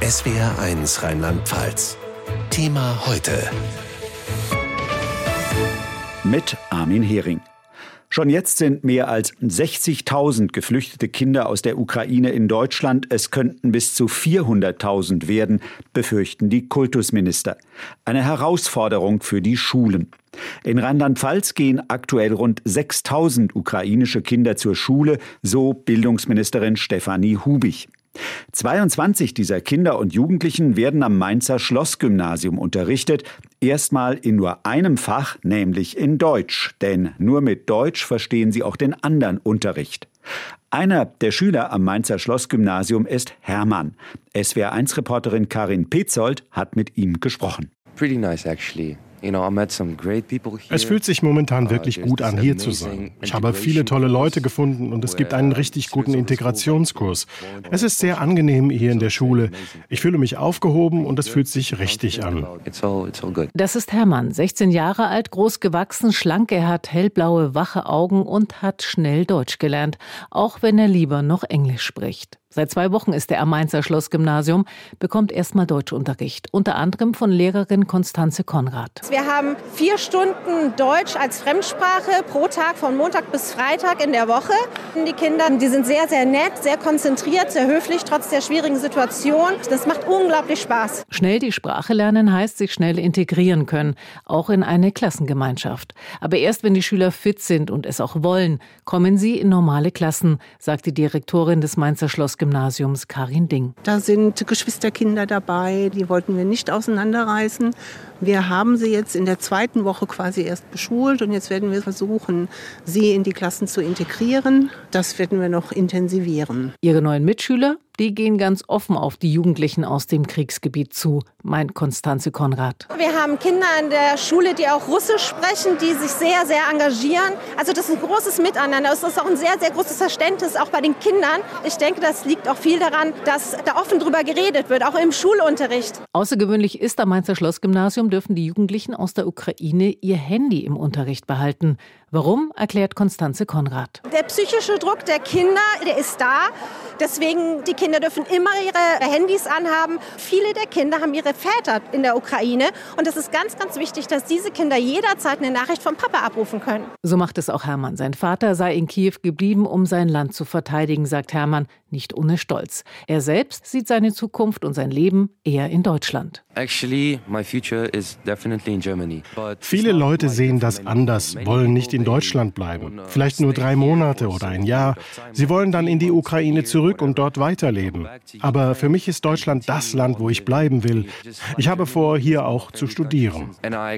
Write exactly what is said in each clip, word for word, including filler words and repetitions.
S W R eins Rheinland-Pfalz. Thema heute. Mit Armin Hering. Schon jetzt sind mehr als sechzigtausend geflüchtete Kinder aus der Ukraine in Deutschland. Es könnten bis zu vierhunderttausend werden, befürchten die Kultusminister. Eine Herausforderung für die Schulen. In Rheinland-Pfalz gehen aktuell rund sechstausend ukrainische Kinder zur Schule, so Bildungsministerin Stefanie Hubich. zweiundzwanzig dieser Kinder und Jugendlichen werden am Mainzer Schlossgymnasium unterrichtet, erstmal in nur einem Fach, nämlich in Deutsch. Denn nur mit Deutsch verstehen sie auch den anderen Unterricht. Einer der Schüler am Mainzer Schlossgymnasium ist Hermann. S W R eins Reporterin Karin Petzold hat mit ihm gesprochen. Pretty nice actually. Es fühlt sich momentan wirklich gut an, hier zu sein. Ich habe viele tolle Leute gefunden und es gibt einen richtig guten Integrationskurs. Es ist sehr angenehm hier in der Schule. Ich fühle mich aufgehoben und es fühlt sich richtig an. Das ist Hermann, sechzehn Jahre alt, groß gewachsen, schlank. Er hat hellblaue, wache Augen und hat schnell Deutsch gelernt, auch wenn er lieber noch Englisch spricht. Seit zwei Wochen ist er am Mainzer Schlossgymnasium, bekommt erstmal Deutschunterricht, unter anderem von Lehrerin Constanze Konrad. Wir haben vier Stunden Deutsch als Fremdsprache pro Tag von Montag bis Freitag in der Woche. Die Kinder, die sind sehr, sehr nett, sehr konzentriert, sehr höflich, trotz der schwierigen Situation. Das macht unglaublich Spaß. Schnell die Sprache lernen heißt, sich schnell integrieren können, auch in eine Klassengemeinschaft. Aber erst wenn die Schüler fit sind und es auch wollen, kommen sie in normale Klassen, sagt die Direktorin des Mainzer Schlossgymnasiums. Gymnasiums Karin Ding. Da sind Geschwisterkinder dabei, die wollten wir nicht auseinanderreißen. Wir haben sie jetzt in der zweiten Woche quasi erst beschult und jetzt werden wir versuchen, sie in die Klassen zu integrieren. Das werden wir noch intensivieren. Ihre neuen Mitschüler, die gehen ganz offen auf die Jugendlichen aus dem Kriegsgebiet zu, meint Constanze Konrad. Wir haben Kinder in der Schule, die auch Russisch sprechen, die sich sehr, sehr engagieren. Also das ist ein großes Miteinander. Es ist auch ein sehr, sehr großes Verständnis, auch bei den Kindern. Ich denke, das liegt auch viel daran, dass da offen drüber geredet wird, auch im Schulunterricht. Außergewöhnlich ist am Mainzer Schlossgymnasium, dürfen die Jugendlichen aus der Ukraine ihr Handy im Unterricht behalten. Warum, erklärt Constanze Konrad. Der psychische Druck der Kinder, der ist da. Deswegen, die Kinder dürfen immer ihre Handys anhaben. Viele der Kinder haben ihre Väter in der Ukraine. Und es ist ganz, ganz wichtig, dass diese Kinder jederzeit eine Nachricht vom Papa abrufen können. So macht es auch Hermann. Sein Vater sei in Kiew geblieben, um sein Land zu verteidigen, sagt Hermann, nicht ohne Stolz. Er selbst sieht seine Zukunft und sein Leben eher in Deutschland. Actually, my future is definitely in Germany. Viele Leute sehen das anders, wollen nicht in Deutschland bleiben. Vielleicht nur drei Monate oder ein Jahr. Sie wollen dann in die Ukraine zurück und dort weiterleben. Aber für mich ist Deutschland das Land, wo ich bleiben will. Ich habe vor, hier auch zu studieren.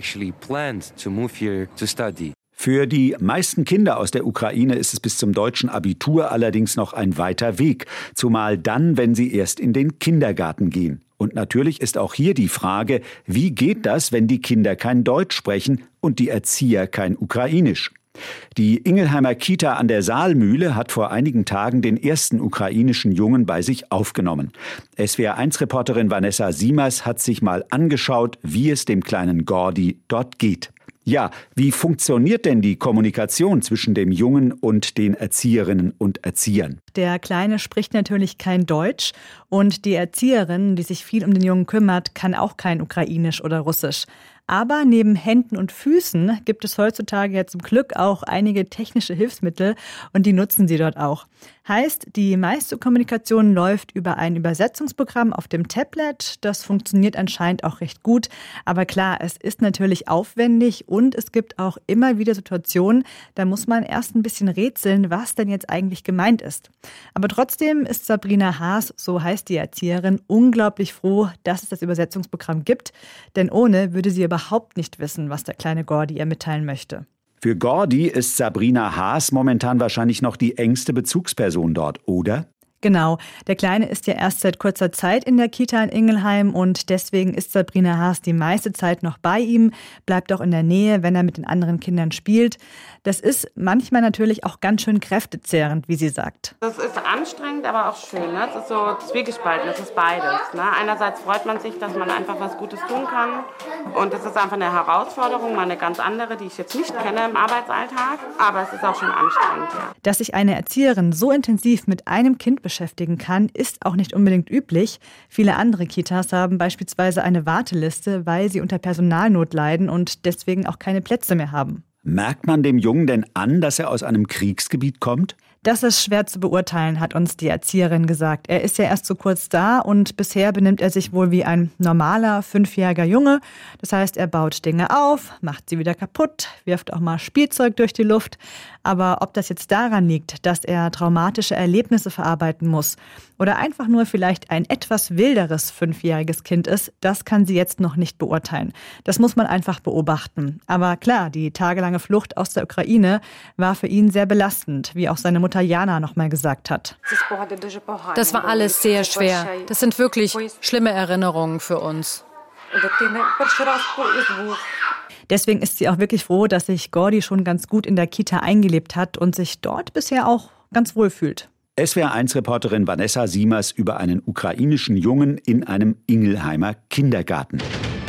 Für die meisten Kinder aus der Ukraine ist es bis zum deutschen Abitur allerdings noch ein weiter Weg, zumal dann, wenn sie erst in den Kindergarten gehen. Und natürlich ist auch hier die Frage, wie geht das, wenn die Kinder kein Deutsch sprechen und die Erzieher kein Ukrainisch? Die Ingelheimer Kita an der Saalmühle hat vor einigen Tagen den ersten ukrainischen Jungen bei sich aufgenommen. S W R eins Reporterin Vanessa Siemers hat sich mal angeschaut, wie es dem kleinen Gordi dort geht. Ja, wie funktioniert denn die Kommunikation zwischen dem Jungen und den Erzieherinnen und Erziehern? Der Kleine spricht natürlich kein Deutsch und die Erzieherin, die sich viel um den Jungen kümmert, kann auch kein Ukrainisch oder Russisch. Aber neben Händen und Füßen gibt es heutzutage ja zum Glück auch einige technische Hilfsmittel und die nutzen sie dort auch. Heißt, die meiste Kommunikation läuft über ein Übersetzungsprogramm auf dem Tablet. Das funktioniert anscheinend auch recht gut. Aber klar, es ist natürlich aufwendig und es gibt auch immer wieder Situationen, da muss man erst ein bisschen rätseln, was denn jetzt eigentlich gemeint ist. Aber trotzdem ist Sabrina Haas, so heißt die Erzieherin, unglaublich froh, dass es das Übersetzungsprogramm gibt. Denn ohne würde sie überhaupt nicht wissen, was der kleine Gordi ihr mitteilen möchte. Für Gordi ist Sabrina Haas momentan wahrscheinlich noch die engste Bezugsperson dort, oder? Genau. Der Kleine ist ja erst seit kurzer Zeit in der Kita in Ingelheim und deswegen ist Sabrina Haas die meiste Zeit noch bei ihm, bleibt auch in der Nähe, wenn er mit den anderen Kindern spielt. Das ist manchmal natürlich auch ganz schön kräftezehrend, wie sie sagt. Das ist anstrengend, aber auch schön. Ne? Es ist so zwiegespalten, es ist beides. Ne? Einerseits freut man sich, dass man einfach was Gutes tun kann und das ist einfach eine Herausforderung, mal eine ganz andere, die ich jetzt nicht kenne im Arbeitsalltag, aber es ist auch schon anstrengend. Ja. Dass sich eine Erzieherin so intensiv mit einem Kind beschäftigen kann, ist auch nicht unbedingt üblich. Viele andere Kitas haben beispielsweise eine Warteliste, weil sie unter Personalnot leiden und deswegen auch keine Plätze mehr haben. Merkt man dem Jungen denn an, dass er aus einem Kriegsgebiet kommt? Das ist schwer zu beurteilen, hat uns die Erzieherin gesagt. Er ist ja erst so kurz da und bisher benimmt er sich wohl wie ein normaler fünfjähriger Junge. Das heißt, er baut Dinge auf, macht sie wieder kaputt, wirft auch mal Spielzeug durch die Luft. Aber ob das jetzt daran liegt, dass er traumatische Erlebnisse verarbeiten muss oder einfach nur vielleicht ein etwas wilderes fünfjähriges Kind ist, das kann sie jetzt noch nicht beurteilen. Das muss man einfach beobachten. Aber klar, die tagelange Flucht aus der Ukraine war für ihn sehr belastend, wie auch seine Mutter Jana noch mal gesagt hat. Das war alles sehr schwer. Das sind wirklich schlimme Erinnerungen für uns. Deswegen ist sie auch wirklich froh, dass sich Gordi schon ganz gut in der Kita eingelebt hat und sich dort bisher auch ganz wohl fühlt. S W R eins Reporterin Vanessa Siemers über einen ukrainischen Jungen in einem Ingelheimer Kindergarten.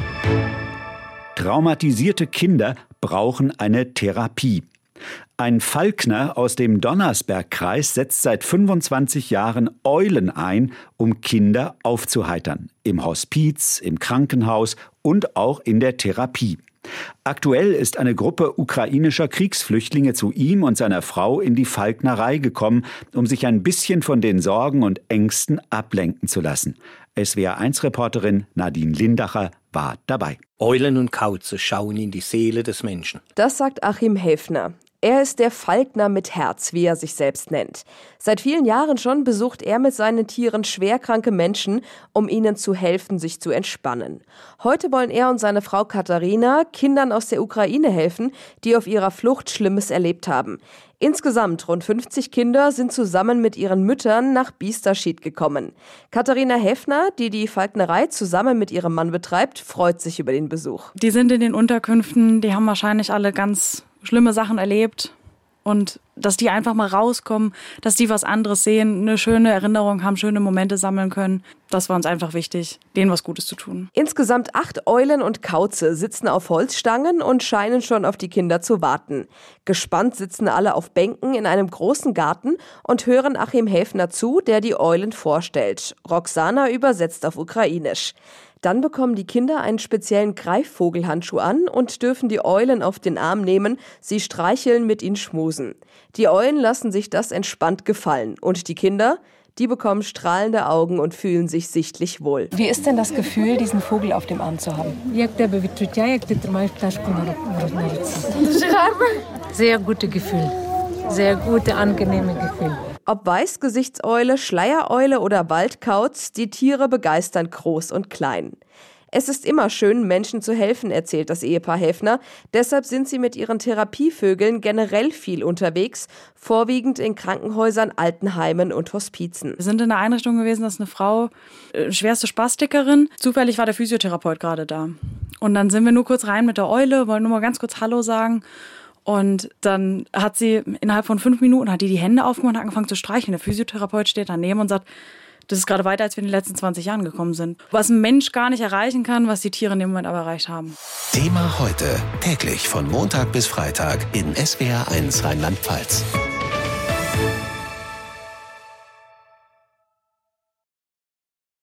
Traumatisierte Kinder brauchen eine Therapie. Ein Falkner aus dem Donnersbergkreis setzt seit fünfundzwanzig Jahren Eulen ein, um Kinder aufzuheitern. Im Hospiz, im Krankenhaus und auch in der Therapie. Aktuell ist eine Gruppe ukrainischer Kriegsflüchtlinge zu ihm und seiner Frau in die Falknerei gekommen, um sich ein bisschen von den Sorgen und Ängsten ablenken zu lassen. S W R eins Reporterin Nadine Lindacher war dabei. Eulen und Kauze schauen in die Seele des Menschen. Das sagt Achim Häfner. Er ist der Falkner mit Herz, wie er sich selbst nennt. Seit vielen Jahren schon besucht er mit seinen Tieren schwerkranke Menschen, um ihnen zu helfen, sich zu entspannen. Heute wollen er und seine Frau Katharina Kindern aus der Ukraine helfen, die auf ihrer Flucht Schlimmes erlebt haben. Insgesamt rund fünfzig Kinder sind zusammen mit ihren Müttern nach Biesterscheid gekommen. Katharina Häfner, die die Falknerei zusammen mit ihrem Mann betreibt, freut sich über den Besuch. Die sind in den Unterkünften, die haben wahrscheinlich alle ganz schlimme Sachen erlebt. Und dass die einfach mal rauskommen, dass die was anderes sehen, eine schöne Erinnerung haben, schöne Momente sammeln können. Das war uns einfach wichtig, denen was Gutes zu tun. Insgesamt acht Eulen und Kauze sitzen auf Holzstangen und scheinen schon auf die Kinder zu warten. Gespannt sitzen alle auf Bänken in einem großen Garten und hören Achim Häfner zu, der die Eulen vorstellt. Roxana übersetzt auf Ukrainisch. Dann bekommen die Kinder einen speziellen Greifvogelhandschuh an und dürfen die Eulen auf den Arm nehmen, sie streicheln, mit ihnen schmusen. Die Eulen lassen sich das entspannt gefallen. Und die Kinder, die bekommen strahlende Augen und fühlen sich sichtlich wohl. Wie ist denn das Gefühl, diesen Vogel auf dem Arm zu haben? Sehr gutes Gefühl. Sehr gute, angenehme Gefühl. Ob Weißgesichtseule, Schleiereule oder Waldkauz, die Tiere begeistern groß und klein. Es ist immer schön, Menschen zu helfen, erzählt das Ehepaar Häfner. Deshalb sind sie mit ihren Therapievögeln generell viel unterwegs, vorwiegend in Krankenhäusern, Altenheimen und Hospizen. Wir sind in einer Einrichtung gewesen, das ist eine Frau, äh, schwerste Spastikerin. Zufällig war der Physiotherapeut gerade da. Und dann sind wir nur kurz rein mit der Eule, wollen nur mal ganz kurz Hallo sagen. Und dann hat sie innerhalb von fünf Minuten hat die die Hände aufgemacht und angefangen zu streicheln. Der Physiotherapeut steht daneben und sagt, das ist gerade weiter, als wir in den letzten zwanzig Jahren gekommen sind. Was ein Mensch gar nicht erreichen kann, was die Tiere in dem Moment aber erreicht haben. Thema heute, täglich von Montag bis Freitag in S W R eins Rheinland-Pfalz.